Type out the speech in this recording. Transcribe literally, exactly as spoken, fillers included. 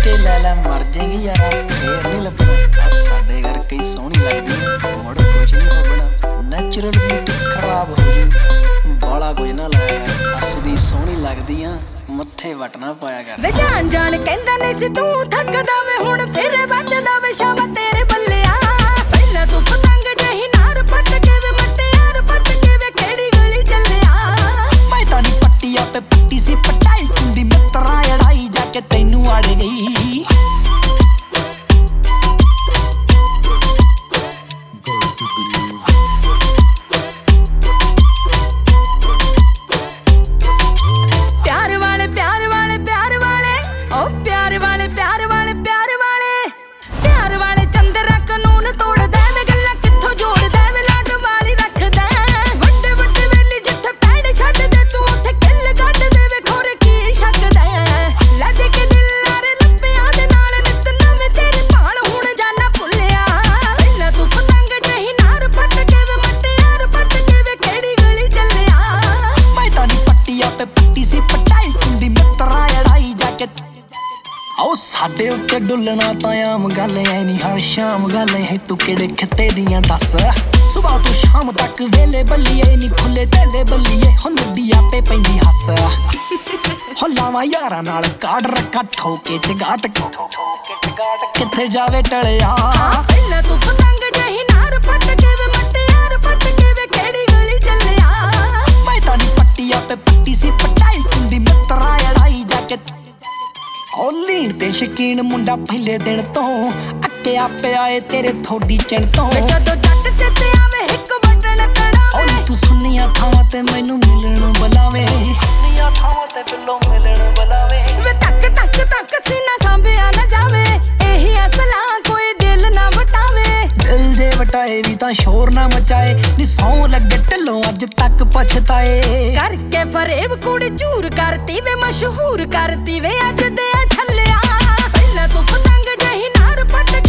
के लै लै मर जाएगी यारा फिर नहीं लभना। साडे घर कई सोहनी लगदी मुड़ कुछ नहीं लभना। नैचुरल ब्यूटी खराब हो जू बाला कुछ ना लाया कर। हसदी सोहनी लगदी आ मत्थे वटना पाया कर। वे जान जान कहंदा नहीं सी तू थकदा वे हुण फिर बचदा वे शाबा तेरे बल्लिया। पहला तू पतंग जही नार पट के वे मटे यार पट के वे केड़ी गली चलिया। मैं तानी पट्टिया पे पट्टी सी पटाई कुंडी मित्रा अड़ाई जाके तैनू आड़ गई। प्यार वाले प्यार वाले प्यार वाले ओ प्यार वाले प्यार वाले प्यार वाले प्यार वाले चंद्रा कानून तोड़ दे वे गल्ला कित्थों जोड़ दे वे लाड वाली रख दे। वड्डे वड्डे वेली जिथे पैड़ छड्ड दे तू उत्थे किल कट दे वे खोरे की शक दे। लद के दिल लारे लप्पियां दे नाल नित नवें तेरे भाल हुण जाना भुल्लिया। पहला तू पतंग जही नार पट के वे मटे यार पट के वे केड़ी गली चलिया। मैं तानी पट्टिया पे पट्टी सी पटाई कुंडी मित्रा अड़ाई जाके आओ साडे उत्ते डुलना तां आम गल ऐ नी हर शाम गल है तू केड़े खिते दियां दस। सुबह तो शाम तक वेले बल्लिए नी खुले तेले बल्लिए हो नदी आपे पैंदी हस। हो लावां यारां नाल काड़ रखा ठोके चगाट ठोके चगाट किथे जावे टलिया। पहला तू पतंग जही नार पट के वे मटे यार पट के वे केड़ी गली चलिया। मैं तानी पट्टिया पे पट्टी सी पटाई कुंडी मित्रा अड़ाई जाके ओ लीन ते शकीन मुंडा पहले दिन तो अक्के आपे आए तेरे थोड़ी चिण तो। जदों जट चेते आवे हिक बटन तड़ावे ओ तू सुनिया थावां ते मैनू मिलण बुलावे। सुनिया थावां ते बिल्लो मिलण बुलावे। वे तक तक तक सीना सांभिया ना जावे एही असला कोई दिल ना वटावे। दिल जे वटाए भी तां शोर ना मचाए नी सौ लगे ढिल्लों अज तक पछताए। करके फरेब कुड़ी चूर करती वे मशहूर करती वे अज दे छल्लिया। पहला तू पतंग जही नार पट